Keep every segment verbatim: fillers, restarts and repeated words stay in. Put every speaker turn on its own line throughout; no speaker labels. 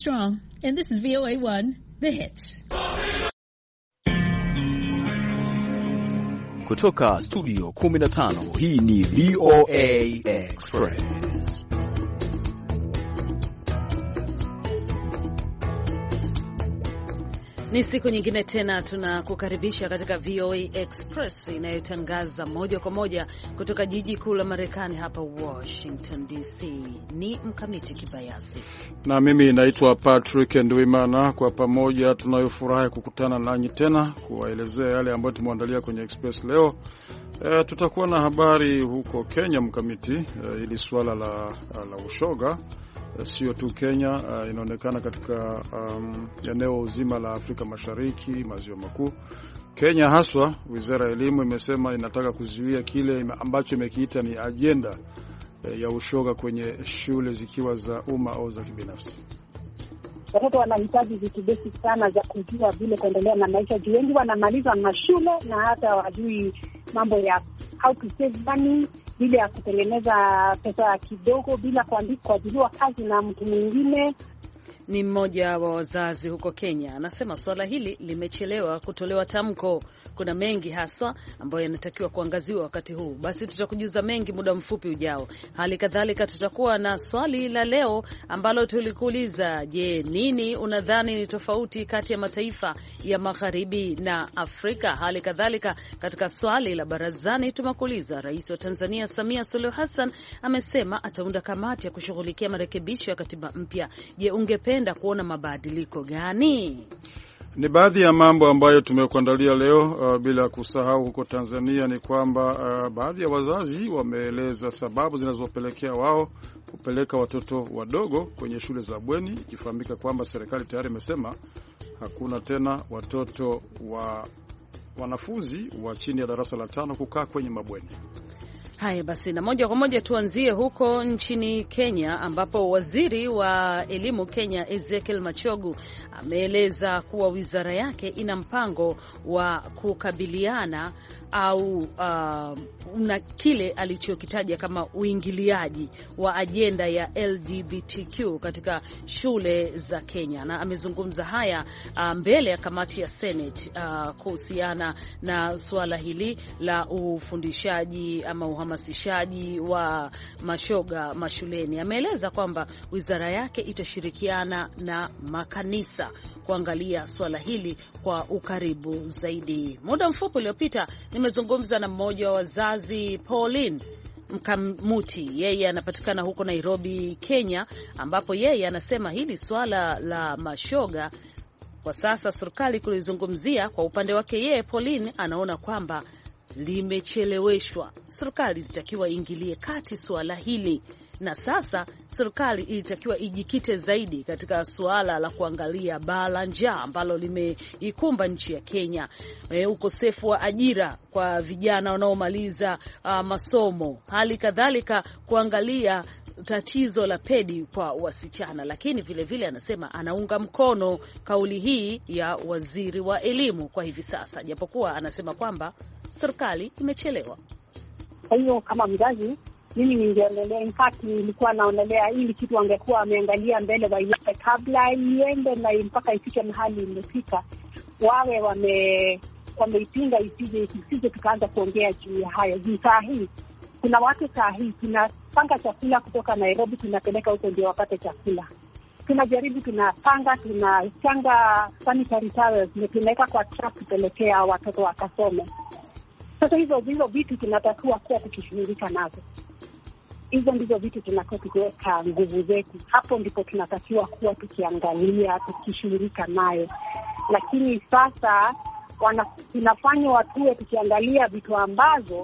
Strong, and this is V O A one, The Hits.
Kutoka studio kumi na tano, hii ni V O A Express.
Ni siku nyingine tena tunakukaribisha katika V O A Express inayotangaza moja kwa moja kutoka jiji kuu la Marekani hapa Washington D C. Ni Mkamiti Kibayasi
na mimi naitwa Patrick Ndwimana. Kwa pamoja tunayofurahi kukutana nanyi tena kuwaelezea yale ambayo tumeandalia kwenye Express leo. E, tutakuwa na habari huko Kenya Mkamiti, e, ili swala la, la ushoga sio tu Kenya, uh, inaonekana katika um, eneo zima la Afrika Mashariki, maziwa makuu. Kenya haswa, Wizara ya Elimu imesema inataka kuzuia kile ambacho imekiita ni ajenda uh, ya ushoga kwenye shule zikiwa za umma au za kibinafsi.
Watoto wanahitaji vitu basic sana za kujua vile kuendelea na maisha. Juu wengi wanamaliza mashule na hata wajui mambo ya how to save money, bila ya kutengeneza pesa kidogo, bila kuajiriwa kazi na mtu mwingine.
Ni mmoja wa wazazi huko Kenya anasema swala hili limechelewa kutolewa tamko. Kuna mengi haswa ambayo yanatakiwa kuangaziwa wakati huu. Basi tutakujuza mengi muda mfupi ujao. Hali kadhalika tutakuwa na swali la leo ambalo tulikuuliza, je, nini unadhani ni tofauti kati ya mataifa ya Magharibi na Afrika? Hali kadhalika katika swali la barazani tumekuuliza, Rais wa Tanzania Samia Suluhu Hassan amesema ataunda kamati ya kushughulikia marekebisho ya katiba mpya. Je, ungependa kuona mabadiliko gani?
Ni baadhi ya mambo ambayo tumekuandalia leo. Uh, bila kusahau huko Tanzania ni kwamba uh, baadhi ya wazazi wameeleza sababu zinazopelekea wao kupeleka watoto wadogo kwenye shule za bweni, ikifahamika kwamba serikali tayari imesema hakuna tena watoto wa wanafunzi wa chini ya darasa la tano kukaa kwenye mabweni.
Haya basi, na moja kwa moja tuanzie huko nchini Kenya ambapo waziri wa elimu Kenya Ezekiel Machogu ameeleza kuwa wizara yake ina mpango wa kukabiliana au uh, na kile alichokitaja kama uingiliaji wa ajenda ya L G B T Q katika shule za Kenya. Na amezungumza haya uh, mbele ya kamati ya Senate uh, kuhusiana na suala hili la ufundishaji ama uhamasishaji wa mashoga mashuleni. Ameeleza kwamba wizara yake itashirikiana na makanisa kuangalia swala hili kwa ukaribu zaidi. Muda mfupi uliopita nimezungumza na mmoja wa wazazi, Pauline Mkamuti. Yeye anapatikana huko Nairobi, Kenya, ambapo yeye anasema hili swala la mashoga kwa sasa serikali kulizungumzia. Kwa upande wake yeye, Pauline, anaona kwamba limecheleweshwa. Serikali ilitakiwa ingilie kati swala hili, na sasa serikali ilitakiwa ijikite zaidi katika suala la kuangalia baa la njaa ambalo limeikumba nchi ya Kenya, e, ukosefu wa ajira kwa vijana wanaomaliza uh, masomo, hali kadhalika kuangalia tatizo la pedi kwa wasichana. Lakini vile vile anasema anaunga mkono kauli hii ya waziri wa elimu kwa hivi sasa, japokuwa anasema kwamba serikali imechelewa.
Kwa hiyo kama mzazi mimi ningeonelea, in fact nilikuwa naonelea ili kitu angekuwa ameangalia mbele waiweke kabla iende na mpaka ifike mahali imefika, wawe wame wameipinga isije isije tukaanza kuongea juu ya hayo. Juu saa hii kuna watu saa hii tunapanga chakula kutoka Nairobi tunapeleka huko ndio wapate chakula. Tunajaribu tunapanga tunachanga sanitary towels tunaweka kwa truck kupelekea watoto wakasome. Sasa hizo hizo vitu tunatakiwa kuwa tukishughulika nazo. Hizo ndizo vitu tunakuwa tukiweka nguvu zetu. Hapo ndipo tunatakiwa kuwa tukiangalia, tukishughulika nayo. Lakini sasa wana, tunafanya watuwe tukiangalia vitu ambazo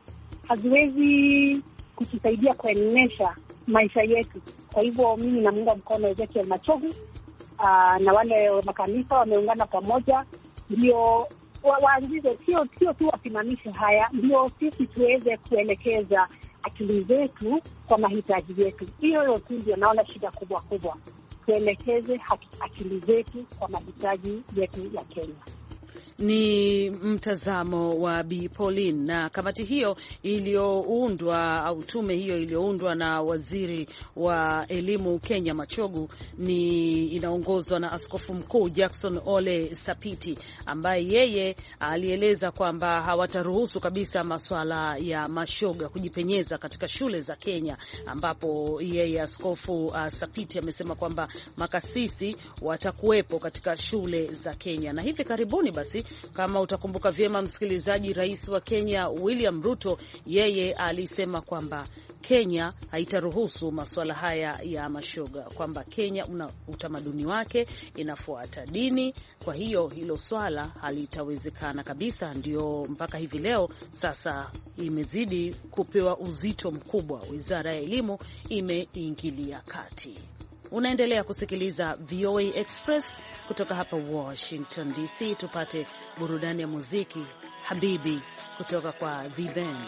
haziwezi kutusaidia kuenesha maisha yetu. Kwa hivyo mimi namuunga mkono Ezekiel Machogu aa, na wale makanisa wameungana pamoja, ndio waanzize, sio sio tu wasimamishe haya, ndio sisi tuweze kuelekeza akili zetu kwa mahitaji yetu. Hiyo tu ndio naona shida kubwa kubwa. Tuelekeze akili zetu kwa mahitaji yetu ya Kenya.
ni mtazamo wa Bi Pauline, na kamati hiyo iliyoundwa au tume hiyo iliyoundwa na waziri wa elimu Kenya Machogu ni inaongozwa na Askofu Mkuu Jackson Ole Sapiti, ambaye yeye alieleza kwamba hawataruhusu kabisa masuala ya mashoga kujipenyeza katika shule za Kenya, ambapo yeye Askofu uh, Sapiti amesema kwamba makasisi watakuwepo katika shule za Kenya. Na hivi karibuni basi, kama utakumbuka vyema msikilizaji, rais wa Kenya William Ruto yeye alisema kwamba Kenya haitaruhusu masuala haya ya mashoga, kwamba Kenya una utamaduni wake, inafuata dini, kwa hiyo hilo swala halitawezekana kabisa. Ndio mpaka hivi leo sasa imezidi kupewa uzito mkubwa, Wizara ya Elimu imeingilia kati. Unaendelea kusikiliza V O A Express kutoka hapa Washington D C. Tupate burudani ya muziki, Habibi kutoka kwa The Ben.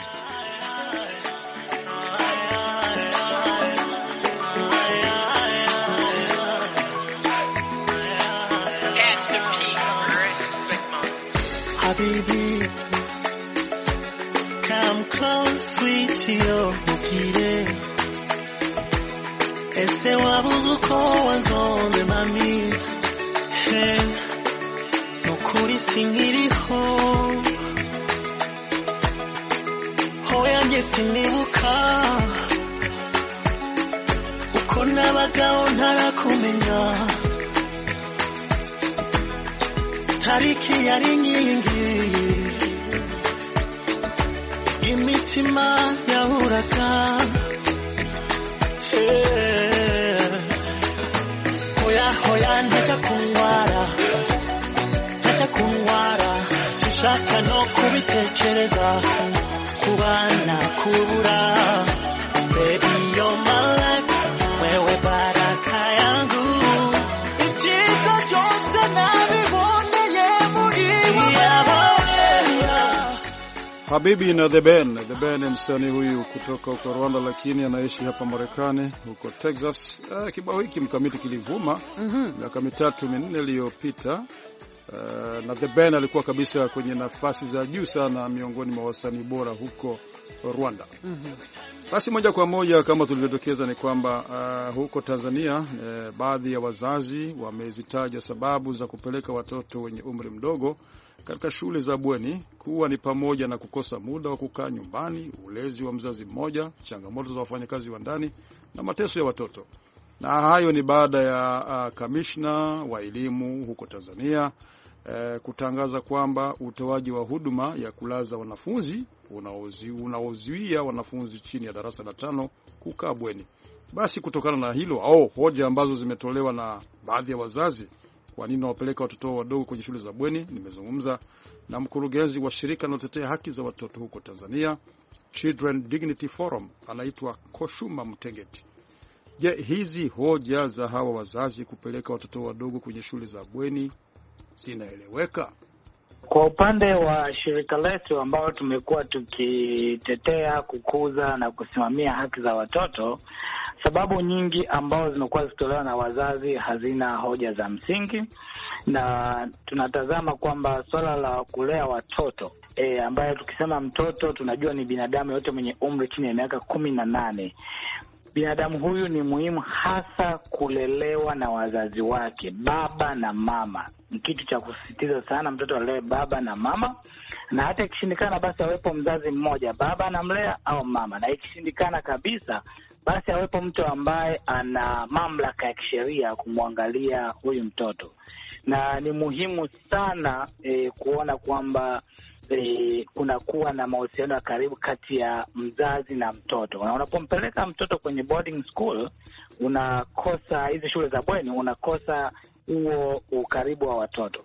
Habibi, come close, sweetie, oh, ukire. Ese wabuze uko wanzonze mami, hey, nukuri sinkiriho, hoya nge sinibuka, uko nabagaho ntarakumenya, tariki yari nyingi, imitima yahuraga, hoya hoya ntacha kunwara, ntacha kunwara, sishaka no kubitekereza, kubana kubura, baby you're my life, wewe baraka yangu, ikiza byose nabiboneye muri
Habibi na The Ben. The Ben ni msanii huyu kutoka huko Rwanda, lakini anaishi hapa Marekani, huko Texas. Uh, kibao hiki mkamiti kilivuma miaka mitatu minne iliyopita. Uh, na The Ben alikuwa kabisa kwenye nafasi za juu sana miongoni mwa wasanii bora huko Rwanda. Mm-hmm. Basi moja kwa moja kama tulivyodokeza ni kwamba uh, huko Tanzania uh, baadhi ya wazazi wamezitaja sababu za kupeleka watoto wenye umri mdogo katika shule za bweni kuwa ni pamoja na kukosa muda wa kukaa nyumbani, ulezi wa mzazi mmoja, changamoto za wafanyakazi wa ndani na mateso ya watoto. Na hayo ni baada ya uh, kamishna wa elimu huko Tanzania uh, kutangaza kwamba utoaji wa huduma ya kulaza wanafunzi unaozuia wanafunzi chini ya darasa la tano kukaa bweni. Basi kutokana na hilo au hoja ambazo zimetolewa na baadhi ya wazazi, kwa nini wapeleka watoto wadogo kwenye shule za bweni, nimezungumza na mkurugenzi wa shirika linalotetea haki za watoto huko Tanzania, Children Dignity Forum, anaitwa Koshuma Mtengeti. Je, hizi hoja za hawa wazazi kupeleka watoto wadogo kwenye shule za bweni zinaeleweka?
Kwa upande wa shirika letu ambao tumekuwa tukitetea, kukuza na kusimamia haki za watoto, sababu nyingi ambao zimekuwa zikitolewa na wazazi hazina hoja za msingi, na tunatazama kwamba swala la kulea watoto e, ambaye tukisema mtoto tunajua ni binadamu yote mwenye umri chini ya miaka kumi na nane. Binadamu huyu ni muhimu hasa kulelewa na wazazi wake, baba na mama. Ni kitu cha kusisitiza sana, mtoto alewe baba na mama, na hata ikishindikana basi awepo mzazi mmoja, baba anamlea au mama, na ikishindikana kabisa basi awepo mtu ambaye ana mamlaka ya kisheria kumwangalia huyu mtoto. Na ni muhimu sana e, kuona kwamba E, kunakuwa na mahusiano ya karibu kati ya mzazi na mtoto. Na unapompeleka mtoto kwenye boarding school, unakosa hizi shule za bweni, unakosa huo ukaribu wa watoto.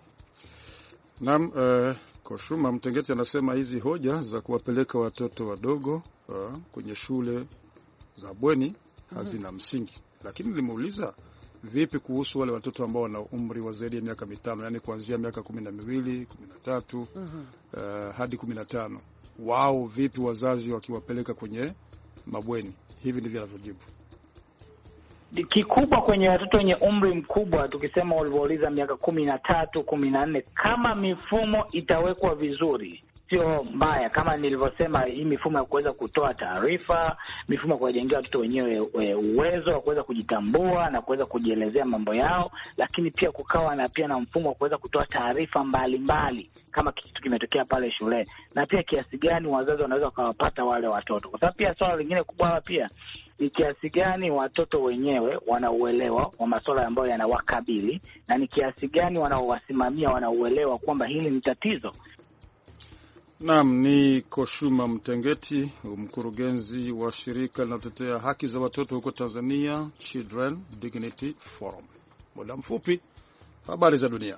Naam, uh, Koshuma Mtengeti anasema hizi hoja za kuwapeleka watoto wadogo uh, kwenye shule za bweni hazina mm-hmm. msingi. Lakini nilimuuliza vipi kuhusu wale watoto ambao wana umri wa zaidi ya miaka mitano, yani kuanzia miaka kumi na miwili, kumi na tatu mm-hmm. uh, hadi kumi na tano. Wao vipi wazazi wakiwapeleka kwenye mabweni? Hivi ndivyo anavyojibu.
kikubwa kwenye watoto wenye umri mkubwa, tukisema ulivyouliza miaka kumi na tatu, kumi na nne, kama mifumo itawekwa vizuri, sio mbaya. Kama nilivyosema, hii mifumo ya kuweza kutoa taarifa, mifumo ya kuwajengea watoto wenyewe uwezo wa kuweza kujitambua na kuweza kujielezea mambo yao, lakini pia kukawa na pia na mfumo wa kuweza kutoa taarifa mbalimbali kama kitu kimetokea pale shule, na pia kiasi gani wazazi wanaweza kuwapata wale watoto, kwa sababu pia swala lingine kubwa pia ni kiasi gani watoto wenyewe wanauelewa wa masuala ambayo yanawakabili, na ni kiasi gani wanaowasimamia wanauelewa kwamba hili ni tatizo.
Naam, ni Koshuma Mtengeti, mkurugenzi wa shirika linalotetea haki za watoto huko Tanzania, Children Dignity Forum. Muda mfupi, habari za dunia.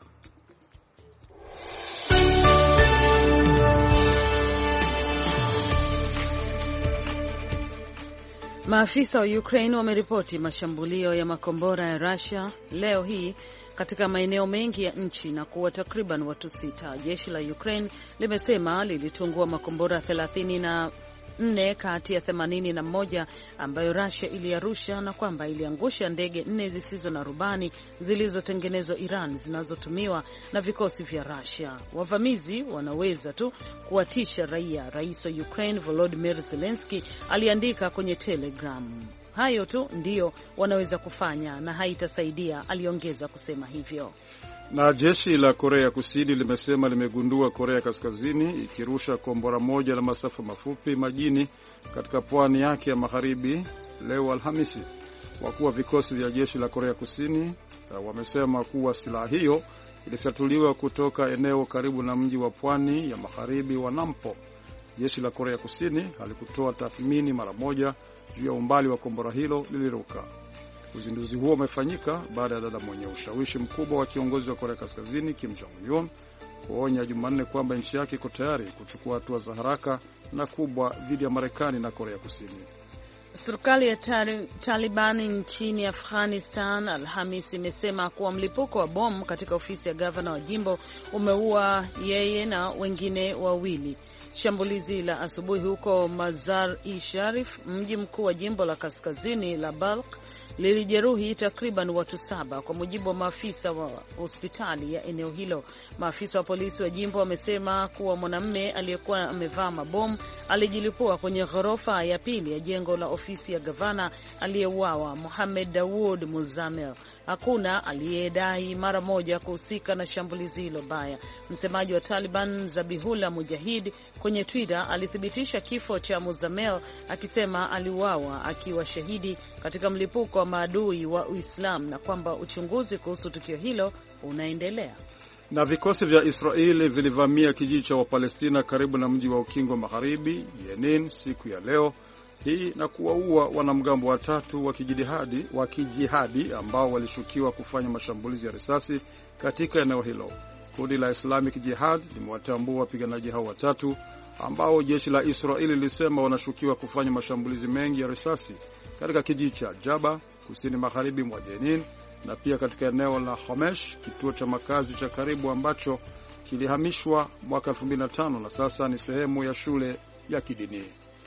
Maafisa wa Ukraine wameripoti mashambulio ya makombora ya Russia leo hii katika maeneo mengi ya nchi na kuwa takriban watu sita. Jeshi la Ukraine limesema lilitungua makombora thelathini na nne kati ya themanini na moja ambayo Russia iliarusha, na kwamba iliangusha ndege nne zisizo na rubani zilizotengenezwa Iran zinazotumiwa na vikosi vya Russia. Wavamizi wanaweza tu kuwatisha raia, Rais wa Ukraine Volodymyr Zelensky aliandika kwenye Telegram. Hayo tu ndiyo wanaweza kufanya na haitasaidia, aliongeza kusema hivyo.
Na jeshi la Korea Kusini limesema limegundua Korea Kaskazini ikirusha kombora moja la masafa mafupi majini katika pwani yake ya magharibi leo Alhamisi. Wakuu wa vikosi vya jeshi la Korea Kusini wamesema kuwa silaha hiyo ilifyatuliwa kutoka eneo karibu na mji wa pwani ya magharibi wa Nampo. Jeshi la Korea Kusini halikutoa tathmini mara moja juu ya umbali wa kombora hilo liliruka. Uzinduzi huo umefanyika baada ya dada mwenye ushawishi mkubwa wa kiongozi wa Korea Kaskazini Kim Jong-un kuonya Jumanne kwamba nchi yake iko tayari kuchukua hatua za haraka na kubwa dhidi ya Marekani na Korea Kusini.
Serikali ya Taliban nchini Afghanistan Alhamisi imesema kuwa mlipuko wa bomu katika ofisi ya gavana wa jimbo umeua yeye na wengine wawili. Shambulizi la asubuhi huko Mazar-i-Sharif, mji mkuu wa jimbo la kaskazini la Balkh, lilijeruhi takriban watu saba, kwa mujibu wa maafisa wa hospitali ya eneo hilo. Maafisa wa polisi wa jimbo wamesema kuwa mwanamume aliyekuwa amevaa mabomu alijilipua kwenye ghorofa ya pili ya jengo la ofisi ya gavana aliyeuawa, Mohamed Dawood Muzamil. Hakuna aliyedai mara moja kuhusika na shambulizi hilo baya. Msemaji wa Taliban Zabihullah Mujahid kwenye Twitter alithibitisha kifo cha Muzamil, akisema aliuawa akiwa shahidi katika mlipuko wa maadui wa Uislamu na kwamba uchunguzi kuhusu tukio hilo unaendelea.
Na vikosi vya Israeli vilivamia kijiji cha Wapalestina karibu na mji wa ukingo wa magharibi Jenin siku ya leo hii na kuwaua wanamgambo watatu wa kijihadi wa kijihadi ambao walishukiwa kufanya mashambulizi ya risasi katika eneo hilo. Kundi la Islamic Jihad limewatambua wapiganaji hao watatu ambao jeshi la Israeli lilisema wanashukiwa kufanya mashambulizi mengi ya risasi katika kijiji cha Jaba kusini magharibi mwa Jenin na pia katika eneo la Homesh, kituo cha makazi cha karibu ambacho kilihamishwa mwaka elfu mbili na tano na sasa ni sehemu ya shule ya kidini.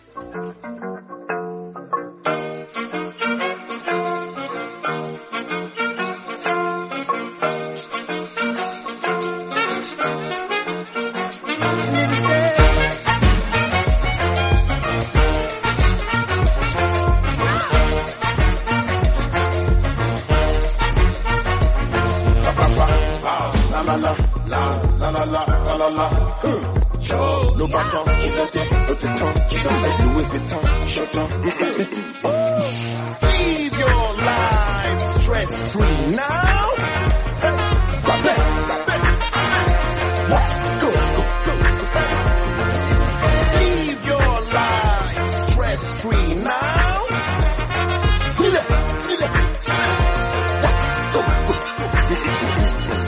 Le bâton qui l'était, l'autre temps qui l'était, Louis Vuitton, Chanton. Live your life stress free now. Let's go, go, go, go. Live your life stress free now. Feel it, feel it. Let's go, go, go.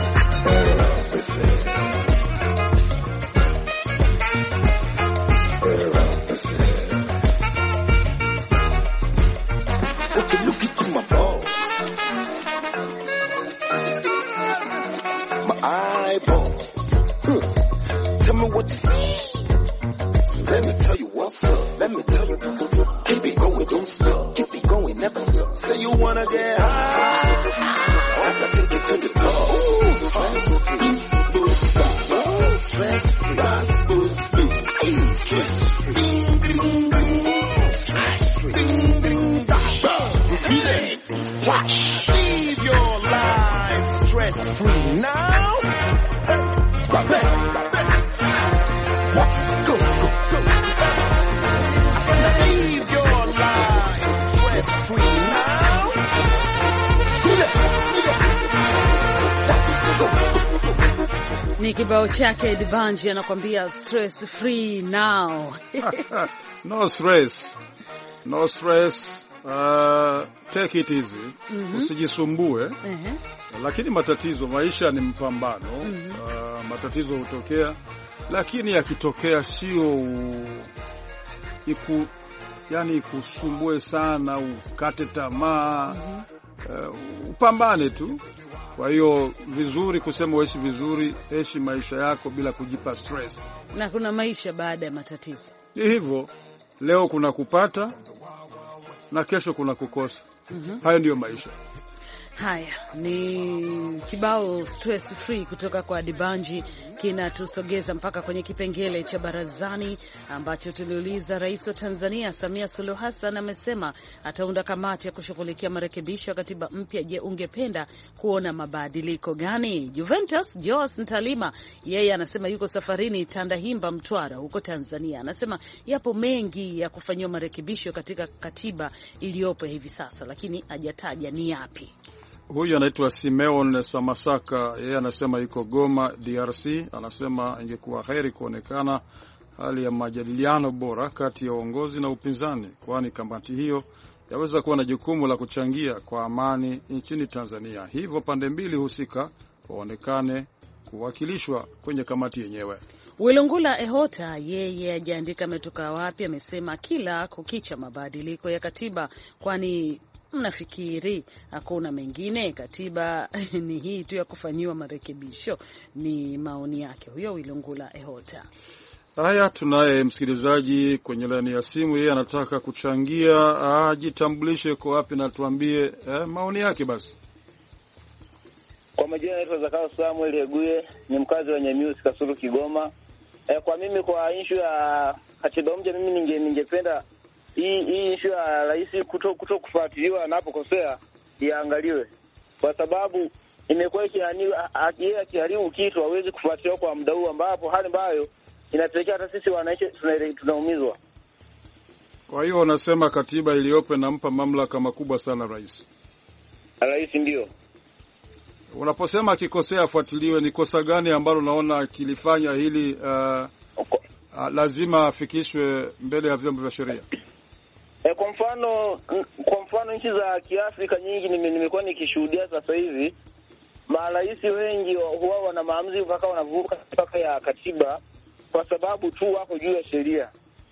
What you see? So let me tell you what's up. Let me tell you what's up. Keep it going, don't stop. Keep it going, never stop. Say you wanna get high. I can take it to the top. Stress free, stress free, stress free, stress free. Leave your life stress free now. Let's go, go, go. Leave your life stress free now.
Ni kibao chake Dibanji anakuambia stress free now.
No stress. No stress. Uh, take it easy. Mm-hmm. Usijisumbue. Uh-huh. Lakini matatizo, maisha ni mpambano. Mm-hmm. Uh, matatizo hutokea, lakini yakitokea sio iku yani kusumbue sana, ukate tamaa. Mm-hmm. Uh, upambane tu. Kwa hiyo vizuri kusema uishi vizuri, ishi maisha yako bila kujipa stress.
Na kuna maisha baada ya matatizo.
Ni hivyo. Leo kuna kupata na kesho kuna kukosa. Mm-hmm. Hayo ndiyo maisha.
Haya ni kibao stress free kutoka kwa Dibanji, kinatusogeza mpaka kwenye kipengele cha barazani ambacho tuliuliza Rais wa Tanzania Samia Suluhu Hassan amesema ataunda kamati ya kushughulikia marekebisho ya katiba mpya. Je, ungependa kuona mabadiliko gani? Juventus Jos Ntalima yeye anasema yuko safarini Tandahimba Mtwara huko Tanzania. Anasema yapo mengi ya kufanyiwa marekebisho katika katiba iliyopo hivi sasa, lakini hajataja ni yapi.
Huyu anaitwa Simeon Samasaka, yeye anasema yuko Goma D R C. Anasema ingekuwa heri kuonekana hali ya majadiliano bora kati ya uongozi na upinzani, kwani kamati hiyo yaweza kuwa na jukumu la kuchangia kwa amani nchini Tanzania. Hivyo pande mbili husika waonekane kuwakilishwa kwenye kamati yenyewe.
Wilungula Ehota yeye ajaandika ametoka wapi, amesema kila kukicha mabadiliko ya katiba, kwani mnafikiri hakuna mengine? Katiba ni hii tu ya kufanyiwa marekebisho. Ni maoni yake huyo Wilungula Ehota.
Haya, tunaye msikilizaji kwenye laini ya simu, yeye anataka kuchangia, ajitambulishe kwa wapi na tuambie eh, maoni yake basi.
Kwa majina naitwa Zakao Samuel Eguye, ni mkazi wa Nyamiusi Kasulu Kigoma. Eh, kwa mimi kwa issue ya katiba mpya, mimi ninge ningependa hii hii issue ya rais kuto kuto kufuatiliwa anapokosea iangaliwe, kwa sababu imekuwa ikianiwa yeye akiharibu kitu hawezi kufuatiliwa kwa muda huu, ambapo hali ambayo inapelekea hata sisi wananchi tunaumizwa.
Kwa hiyo unasema katiba iliyopo inampa mamlaka makubwa sana rais.
Rais ndio.
Unaposema akikosea afuatiliwe, ni kosa gani ambalo unaona kilifanya hili uh, uh, lazima afikishwe mbele ya vyombo vya sheria?
E, kwa mfano kwa mfano nchi za Kiafrika nyingi nimekuwa nikishuhudia sasa hivi marais wengi huwa wana maamuzi mpaka wanavuka mpaka ya katiba kwa sababu tu wako juu ya sheria,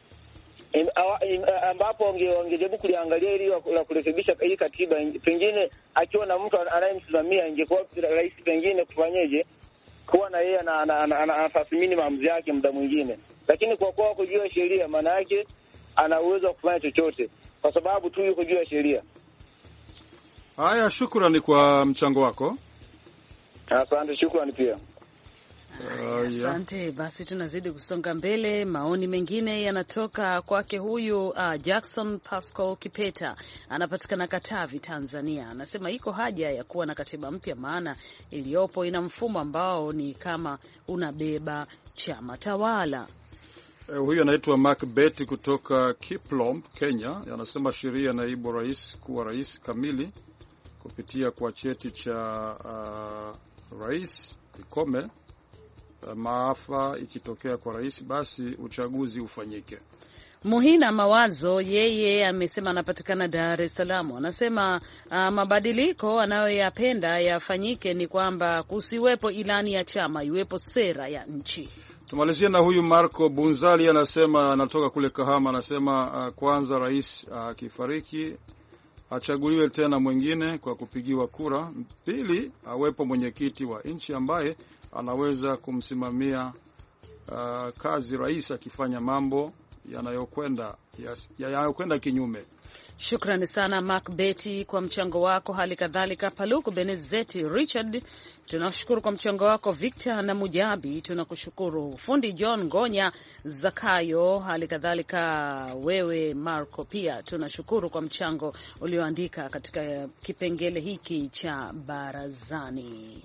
ambapo wangejaribu kuliangalia ili la kurekebisha hii katiba, pengine akiwa na mtu anayemsimamia ingekuwa rais pengine kufanyeje kuwa na yeye anatathmini maamuzi yake muda mwingine, lakini kwa kuwa wako juu ya sheria maana yake ana uwezo wa kufanya chochote kwa sababu tu yuko juu ya sheria.
Haya, shukrani kwa mchango wako.
Asante, shukrani pia.
Uh, asante. Yeah. Basi tunazidi kusonga mbele. Maoni mengine yanatoka kwake huyu uh, Jackson Pascal Kipeta, anapatikana Katavi, Tanzania. Anasema iko haja ya kuwa na katiba mpya, maana iliyopo ina mfumo ambao ni kama unabeba chama tawala.
Uh, huyu anaitwa Mark Betty kutoka Kiplomb, Kenya. Anasema sheria naibu rais kuwa rais kamili kupitia kwa cheti cha uh, rais ikome. Maafa ikitokea kwa rais basi uchaguzi ufanyike.
Muhina Mawazo yeye amesema anapatikana Dar es Salaam. Anasema uh, mabadiliko anayoyapenda yafanyike ni kwamba kusiwepo ilani ya chama, iwepo sera ya nchi.
Tumalizia na huyu Marco Bunzali, anasema anatoka kule Kahama. Anasema uh, kwanza rais akifariki uh, achaguliwe tena mwingine kwa kupigiwa kura. Pili, awepo mwenyekiti wa nchi ambaye anaweza kumsimamia uh, kazi rais akifanya mambo yanayokwenda yanayokwenda kinyume.
Shukrani sana Mark Betty kwa mchango wako, hali kadhalika Paluku Benezeti Richard, tunashukuru kwa mchango wako. Victor na Mujabi tunakushukuru. Fundi John Gonya Zakayo, hali kadhalika wewe Marco pia tunashukuru kwa mchango ulioandika katika kipengele hiki cha barazani.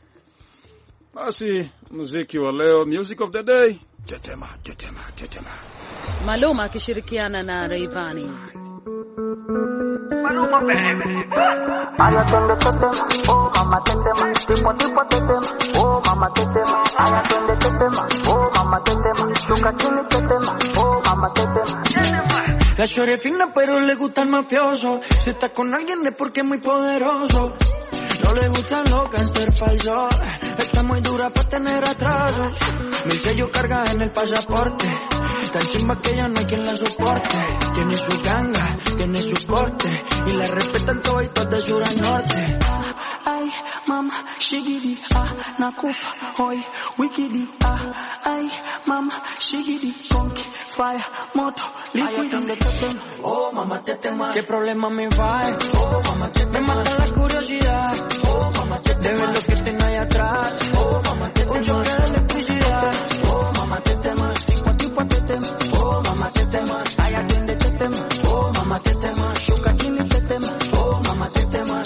Basi muziki wa leo, music of the day, tetema tetema tetema,
Maluma akishirikiana na Rayvanny.
Maluma baby, aya twende tetema, oh mama tetema, tipo tipo tetema, oh mama tetema, aya twende tetema, oh mama tetema, shuka chini tetema, oh mama tetema.
La chore es fina pero le gusta el mafioso, si está con alguien es porque es muy poderoso. No le gustan los cáncer falsos, está muy dura para tener atrasos. Mi sello carga en el pasaporte, tan chimba que ya no hay quien la soporte. Tiene su ganga, tiene su corte, y la respetan todos de sur a norte.
Ay, mama, shigidi, ah, nakufa, hoy, wikidi, ah, ay, mama, shigidi, funky, fire, moto, liquidi.
Oh, mamá, tetema, ¿qué problema me va? Oh, mamá, tetema, me mata la curiosidad. Oh, mamá, tetema, de ver lo que tengo ahí atrás. Oh, mamá, tetema, un choque de electricidad. Oh, mamá, tetema, tipo tipo tetema. Oh, mamá, tetema, ay, atiende tetema. Oh, mamá, tetema, shuka chini tetema. Oh, mamá, tetema.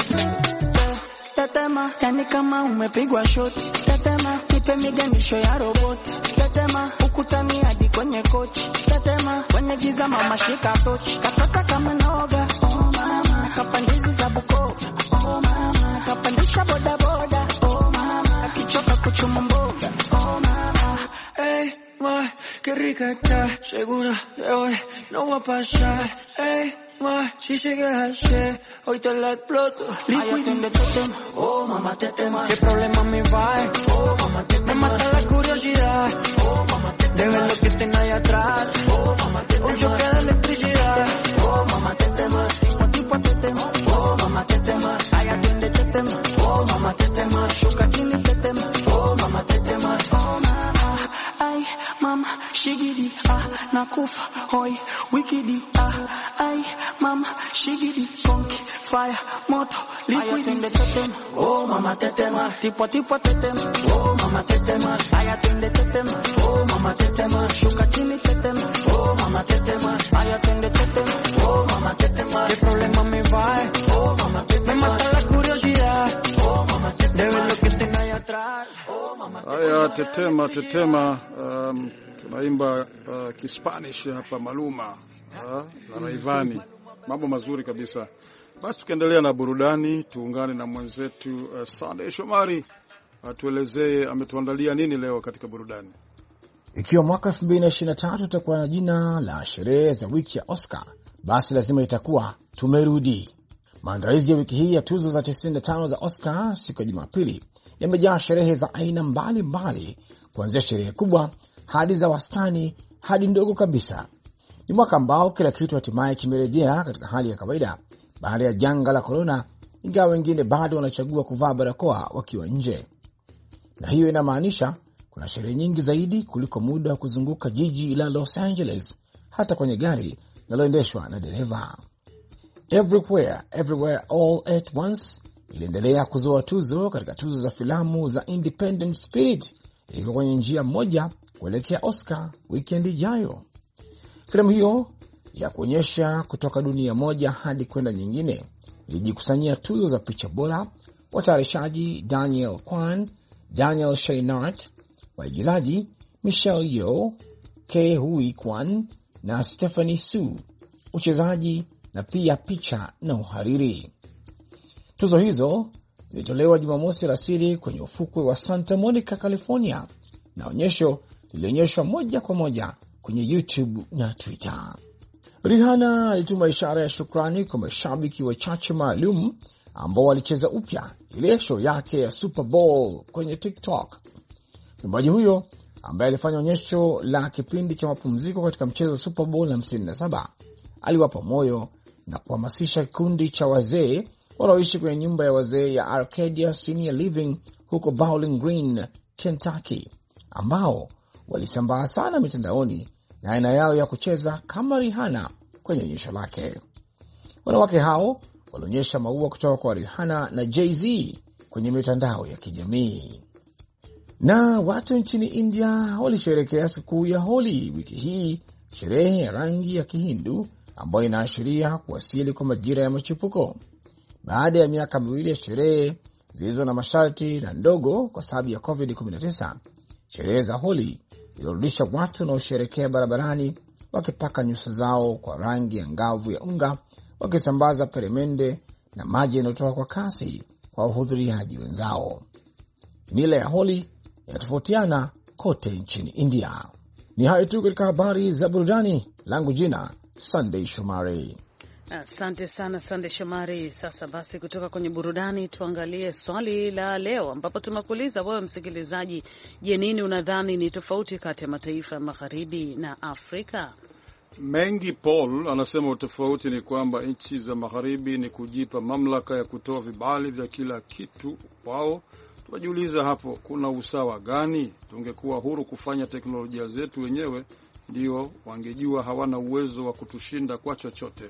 Tetema, yani kama umepigwa shot. Tetema, nipe miganisho ya robot. Tetema, ukutani hadi kwenye kochi. Tetema, kwenye giza mama shika tochi. Katoka kama noga, oh mama. Kapandizi za Bukoba, oh mama. Kapandisha boda boda, oh mama. Akichoka kuchuma mboga, oh mama.
Ey, ma, qué rica está, segura de hoy no va a pasar. Ey, ma, si sigues así, hoy te la exploto.
Liquid,
oh mamá tetema, ¿qué problema me va? Oh mamá tetema, me mata la curiosidad. Oh mamá tetema, de ver lo que tengo ahí atrás. Oh mamá tetema, un choque de electricidad. Oh mamá tetema, tipo tipo tetema. Oh mamá tetema, ay atiende tetema. Oh mamá tetema, shuka chini tetema. Oh mamá tetema,
oh mama, ay mama, shigidi, ah, nakufa, hoy, wikidi, ah, ay mama, shigidi, funky, fire, moto, liquid.
Oh mamá tetema,
tipo tipo tetema.
Oh mamá tetema,
ay atiende tetema.
Oh mamá tetema,
shuka chini tetema.
Oh mamá tetema,
ay atiende tetema.
Oh mamá tetema, ¿qué problema me va? Oh mamá tetema, me mata la curiosidad. Oh mamá tetema, de ver lo que tengo ahí atrás. Oh mamá tetema.
Aya tetema tetema, um, tunaimba uh, Kispanish hapa Maluma uh, na Rayvanny. Mambo mazuri kabisa. Basi tukiendelea na burudani, tuungane na mwenzetu uh, Sunday Shomari atuelezee uh, ametuandalia nini leo katika burudani.
Ikiwa mwaka elfu mbili ishirini na tatu itakuwa na jina la sherehe za wiki ya Oscar, basi lazima itakuwa tumerudi. Maandalizi ya wiki hii ya tuzo za tisini na tano za Oscar siku ya Jumapili yamejaa sherehe za aina mbali mbali, kuanzia sherehe kubwa hadi za wastani hadi ndogo kabisa. Ni mwaka ambao kila kitu hatimaye kimerejea katika hali ya kawaida baada ya janga la corona, ingawa wengine bado wanachagua kuvaa barakoa wakiwa nje. Na hiyo inamaanisha kuna sherehe nyingi zaidi kuliko muda wa kuzunguka jiji la Los Angeles, hata kwenye gari linaloendeshwa na dereva. Everywhere, Everywhere, All at Once iliendelea kuzoa tuzo katika tuzo za filamu za Independent Spirit, ilikuwa kwenye njia moja kuelekea Oscar weekend ijayo. Filamu hiyo ya kuonyesha kutoka dunia moja hadi kwenda nyingine ilijikusanyia tuzo za picha bora, watayarishaji Daniel Kwan, Daniel Sheinart, waigizaji Michelle Yeoh, Ke Huy Kwan na Stephanie Su, uchezaji na pia picha na uhariri. Tuzo hizo zilitolewa Jumamosi alasiri kwenye ufukwe wa Santa Monica, California, na onyesho lilionyeshwa moja kwa moja kwenye YouTube na Twitter. Rihanna alituma ishara ya shukrani kwa mashabiki wachache maalum ambao walicheza upya ile show yake ya Super Bowl kwenye TikTok. Mwimbaji huyo ambaye alifanya onyesho la kipindi cha mapumziko katika mchezo wa Super Bowl hamsini na saba aliwapa moyo na kuhamasisha kikundi cha wazee wanaoishi kwenye nyumba ya wazee ya Arcadia Senior Living huko Bowling Green, Kentucky, ambao walisambaa sana mitandaoni na aina yao ya kucheza kama Rihanna kwenye onyesho lake. Wanawake hao walionyesha maua kutoka kwa Rihanna na Jay-Z kwenye mitandao ya kijamii. Na watu nchini India walisherehekea siku ya Holi wiki hii, sherehe ya rangi ya Kihindu ambayo inaashiria kuwasili kwa majira ya machipuko. Baada ya miaka miwili ya sherehe zilizo na masharti na ndogo kwa sababu ya covid kumi na tisa, sherehe za Holi zilirudisha watu wanaosherehekea barabarani wakipaka nyuso zao kwa rangi ya ngavu ya unga, wakisambaza peremende na maji yanayotoka kwa kasi kwa wahudhuriaji wenzao. Mila ya Holi inatofautiana kote nchini India. Ni hayo tu katika habari za burudani. Langu jina Sunday Shomari.
Asante sana Sunday Shomari. Sasa basi, kutoka kwenye burudani tuangalie swali la leo, ambapo tumekuuliza wewe msikilizaji, je, nini unadhani ni tofauti kati ya mataifa ya magharibi na Afrika?
Mengi Paul anasema utofauti ni kwamba nchi za magharibi ni kujipa mamlaka ya kutoa vibali vya kila kitu wao. Tunajiuliza hapo kuna usawa gani? Tungekuwa huru kufanya teknolojia zetu wenyewe, ndio wangejua hawana uwezo wa kutushinda kwa chochote.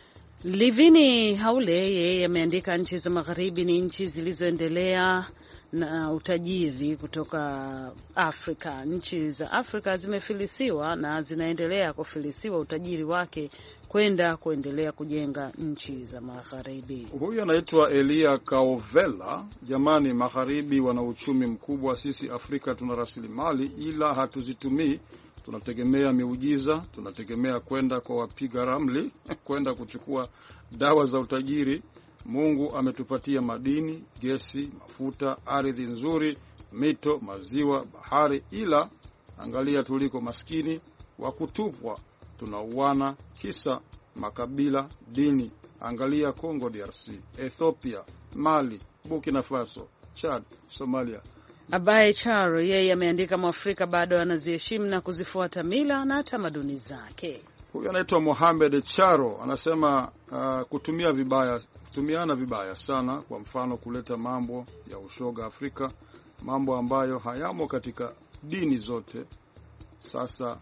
Livini Haule yeye ameandika nchi za magharibi ni nchi zilizoendelea na utajiri kutoka Afrika. Nchi za Afrika zimefilisiwa na zinaendelea kufilisiwa utajiri wake kwenda kuendelea kujenga nchi za magharibi.
Huyu anaitwa Elia Kaovela. Jamani, magharibi wana uchumi mkubwa, sisi Afrika tuna rasilimali ila hatuzitumii. Tunategemea miujiza, tunategemea kwenda kwa wapiga ramli, kwenda kuchukua dawa za utajiri. Mungu ametupatia madini, gesi, mafuta, ardhi nzuri, mito, maziwa, bahari, ila angalia tuliko maskini wa kutupwa. Tunauana kisa makabila, dini. Angalia Congo D R C, Ethiopia, Mali, Burkina Faso, Chad, Somalia.
Abaye Charo yeye ameandika Mwafrika bado anaziheshimu na kuzifuata mila na tamaduni zake.
Huyu anaitwa Mohamed Charo anasema uh, kutumia vibaya, kutumiana vibaya sana, kwa mfano kuleta mambo ya ushoga Afrika, mambo ambayo hayamo katika dini zote. Sasa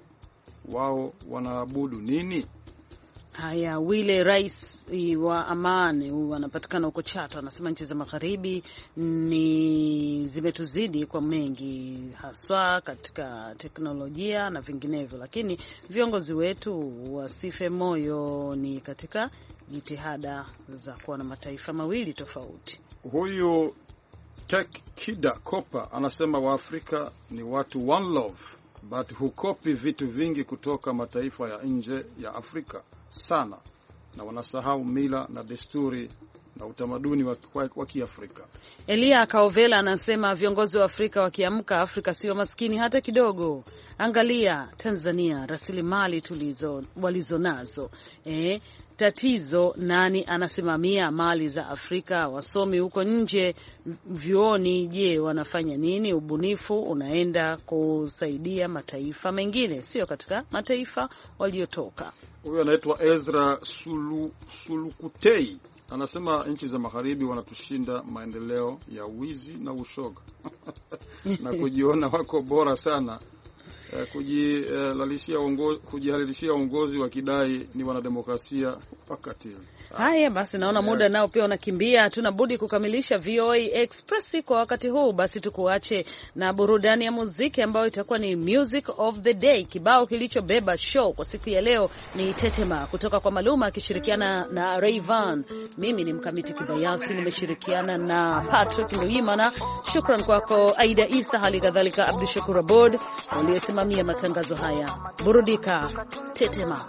wao wanaabudu nini?
Haya, Wile Rais wa Amani wanapatikana huko Chato, anasema nchi za magharibi ni zimetuzidi kwa mengi, haswa katika teknolojia na vinginevyo, lakini viongozi wetu wasife moyo ni katika jitihada za kuwa na mataifa mawili tofauti.
Huyu Tek Kida Kopa anasema Waafrika ni watu one love, but hukopi vitu vingi kutoka mataifa ya nje ya Afrika sana, na wanasahau mila na desturi na utamaduni wa Kiafrika.
Elia Kaovela anasema viongozi wa Afrika wakiamka, Afrika sio maskini hata kidogo. Angalia Tanzania, rasilimali tulizo walizonazo. Eh, tatizo nani anasimamia mali za Afrika? Wasomi huko nje vyuoni, je, wanafanya nini? Ubunifu unaenda kusaidia mataifa mengine, sio katika mataifa waliotoka.
Huyu anaitwa Ezra Sulu, Sulukutei anasema nchi za magharibi wanatushinda maendeleo ya wizi na ushoga na kujiona wako bora sana, kujilalishia uongozi, kujihalilishia uongozi wa kidai ni wanademokrasia wakati.
Haya basi, naona muda nao pia unakimbia, hatuna budi kukamilisha V O A Express kwa wakati huu. Basi tukuache na burudani ya muziki ambayo itakuwa ni Music of the Day. Kibao kilichobeba show kwa siku ya leo ni Tetema kutoka kwa Maluma akishirikiana na Rayvanny. Mimi ni Mkamiti Kibayasi, nimeshirikiana na Patrick Nduimana. Shukran kwako Aida Isa, hali kadhalika Abdul Shakur Abod aliyesimamia matangazo haya. Burudika, Tetema.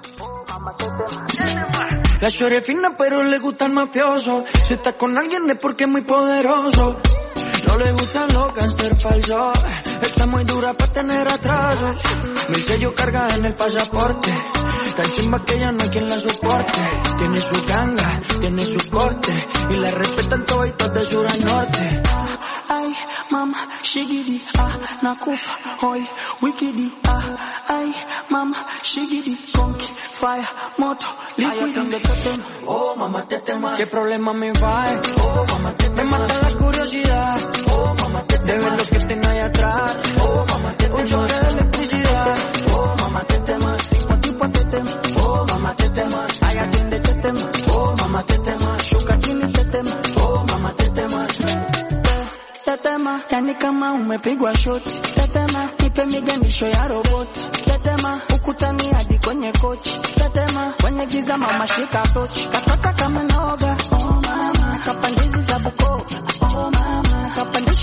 La chore fina pero le gusta el mafioso. Si está con alguien es porque es muy poderoso. No le gustan los gangster falsos. Está muy dura para tener atrasos. Mil sellos carga en el pasaporte. Tan chimba que ya no hay quien la soporte. Tiene su ganga, tiene su corte. Y la respetan toditos de sur a norte.
Ay, mama, shigidi, ah, nakufa, hoy, wikidi, ah, ay, mama, shigidi, conky, fire, moto, liquidi.
Oh, mamá, tetema, ¿qué problema me va? Oh, mamá, tetema, me mata la curiosidad. Oh, mamá, tetema, de ver lo que tengo ahí atrás. Oh, mamá, tetema, un choque de electricidad. Oh, mamá, tetema, tipo, tipo, tetema. Oh, mamá, tetema, ay, atiende, tetema.
tetema, yani kama umepigwa shoti. Tetema, nipe miganisho ya roboti. Tetema, ukutani hadi kwenye kochi. Tetema, kwenye giza mama shika tochi. Kataka kama noga, oh mama, kapandizi za Bukoba, oh mama, kapandizi